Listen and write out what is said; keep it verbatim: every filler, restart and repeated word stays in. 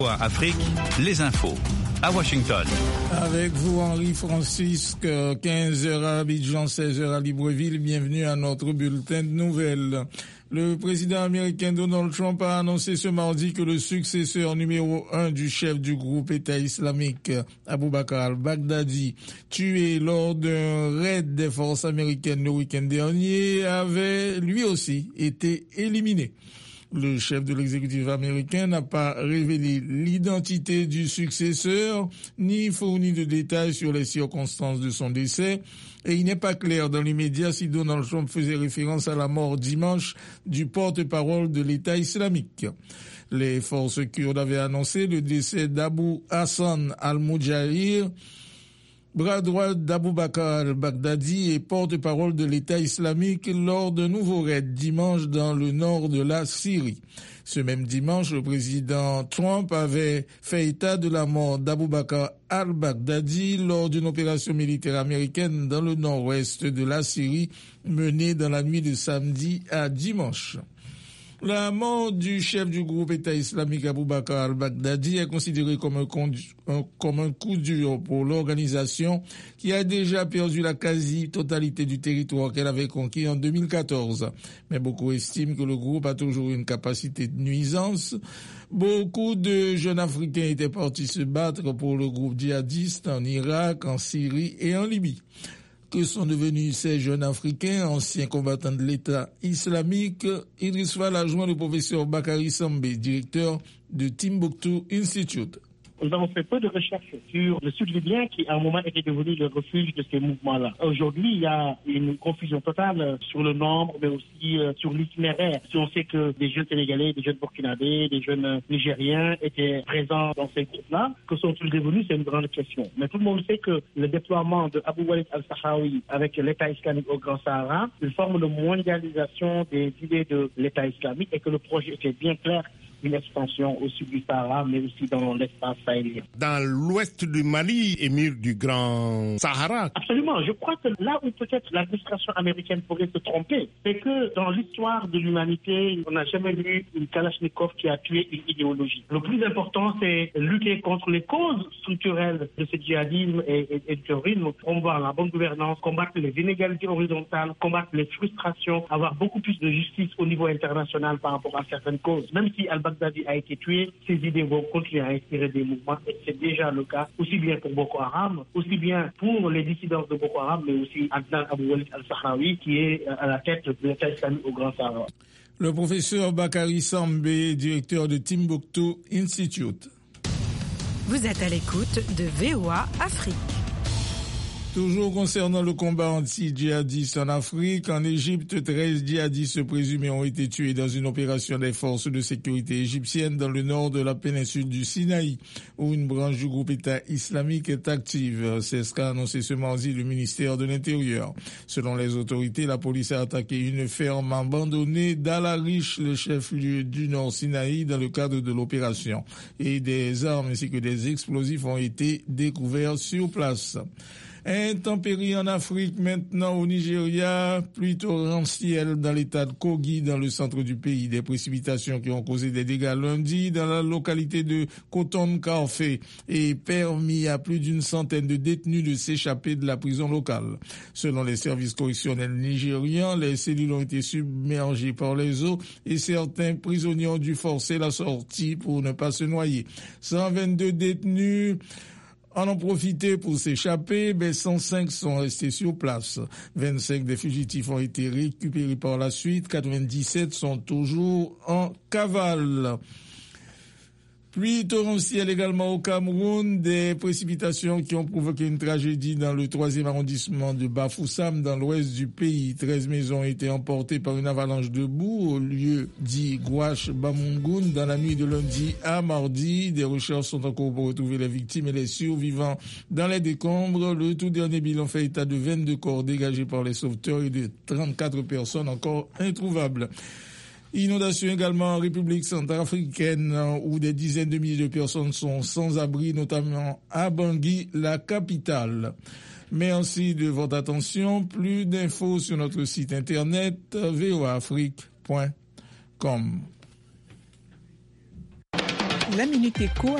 Afrique, les infos. À Washington. Avec vous, Henri Francisque, quinze heures à Abidjan, seize heures à Libreville. Bienvenue à notre bulletin de nouvelles. Le président américain Donald Trump a annoncé ce mardi que le successeur numéro un du chef du groupe État islamique, Abu Bakr al-Baghdadi, tué lors d'un raid des forces américaines le week-end dernier, avait lui aussi été éliminé. Le chef de l'exécutif américain n'a pas révélé l'identité du successeur, ni fourni de détails sur les circonstances de son décès, et il n'est pas clair dans l'immédiat si Donald Trump faisait référence à la mort dimanche du porte-parole de l'État islamique. Les forces kurdes avaient annoncé le décès d'Abu Hassan al-Mujahir, bras droit d'Abu Bakr al-Baghdadi et porte-parole de l'État islamique lors d'un nouveau raid dimanche dans le nord de la Syrie. Ce même dimanche, le président Trump avait fait état de la mort d'Abu Bakr al-Baghdadi lors d'une opération militaire américaine dans le nord-ouest de la Syrie menée dans la nuit de samedi à dimanche. La mort du chef du groupe État islamique Abu Bakr al-Baghdadi est considérée comme un, condu- un, comme un coup dur pour l'organisation qui a déjà perdu la quasi-totalité du territoire qu'elle avait conquis en deux mille quatorze. Mais beaucoup estiment que le groupe a toujours une capacité de nuisance. Beaucoup de jeunes Africains étaient partis se battre pour le groupe djihadiste en Irak, en Syrie et en Libye. Que sont devenus ces jeunes Africains, anciens combattants de l'État islamique? Idriss Fall a joint le professeur Bakary Sambé, directeur de Timbuktu Institute. Nous avons fait peu de recherches sur le sud libyen qui, à un moment, était devenu le refuge de ces mouvements-là. Aujourd'hui, il y a une confusion totale sur le nombre, mais aussi euh, sur l'itinéraire. Si on sait que des jeunes Sénégalais, des jeunes Burkinabés, des jeunes Nigériens étaient présents dans ces groupes-là, que sont-ils devenus? C'est une grande question. Mais tout le monde sait que le déploiement de Abou Walid al-Sahawi avec l'État islamique au Grand Sahara, une forme de mondialisation des idées de l'État islamique et que le projet était bien clair, une expansion au sud du Sahara, mais aussi dans l'espace sahélien. Dans l'ouest du Mali, émir du Grand Sahara. Absolument. Je crois que là où peut-être l'administration américaine pourrait se tromper, c'est que dans l'histoire de l'humanité, on n'a jamais vu une Kalachnikov qui a tué une idéologie. Le plus important, c'est lutter contre les causes structurelles de ce djihadisme et, et, et du terrorisme, combattre la bonne gouvernance, combattre les inégalités horizontales, combattre les frustrations, avoir beaucoup plus de justice au niveau international par rapport à certaines causes. Même si al Baghdadi a été tué, ces idées vont continuer à inspirer des mouvements et c'est déjà le cas aussi bien pour Boko Haram, aussi bien pour les dissidents de Boko Haram, mais aussi Adnan Abou Walid al-Sahawi qui est à la tête de l'État islamique au Grand Sahara. Le professeur Bakary Sambé, directeur de Timbuktu Institute. Vous êtes à l'écoute de V O A Afrique. Toujours concernant le combat anti-djihadiste en Afrique, en Égypte, treize djihadistes présumés ont été tués dans une opération des forces de sécurité égyptiennes dans le nord de la péninsule du Sinaï, où une branche du groupe État islamique est active. C'est ce qu'a annoncé ce mardi le ministère de l'Intérieur. Selon les autorités, la police a attaqué une ferme abandonnée d'Al-Arish, le chef-lieu du nord Sinaï, dans le cadre de l'opération. Et des armes ainsi que des explosifs ont été découverts sur place. Intempéries en Afrique maintenant au Nigeria, pluie torrentielle dans l'état de Kogi, dans le centre du pays. Des précipitations qui ont causé des dégâts lundi dans la localité de Koton-Karfe et permis à plus d'une centaine de détenus de s'échapper de la prison locale. Selon les services correctionnels nigérians, les cellules ont été submergées par les eaux et certains prisonniers ont dû forcer la sortie pour ne pas se noyer. cent vingt-deux détenus en ont profité pour s'échapper, mais cent cinq sont restés sur place. vingt-cinq des fugitifs ont été récupérés par la suite, quatre-vingt-dix-sept sont toujours en cavale. Pluie torrentielle également au Cameroun, des précipitations qui ont provoqué une tragédie dans le troisième arrondissement de Bafoussam, dans l'ouest du pays. treize maisons ont été emportées par une avalanche de boue au lieu dit Gouache Bamungoun dans la nuit de lundi à mardi. Des recherches sont en cours pour retrouver les victimes et les survivants dans les décombres. Le tout dernier bilan fait état de vingt-deux corps dégagés par les sauveteurs et de trente-quatre personnes encore introuvables. Inondation également en République centrafricaine où des dizaines de milliers de personnes sont sans abri, notamment à Bangui, la capitale. Merci de votre attention. Plus d'infos sur notre site internet v o a afrique point com. la Minute Éco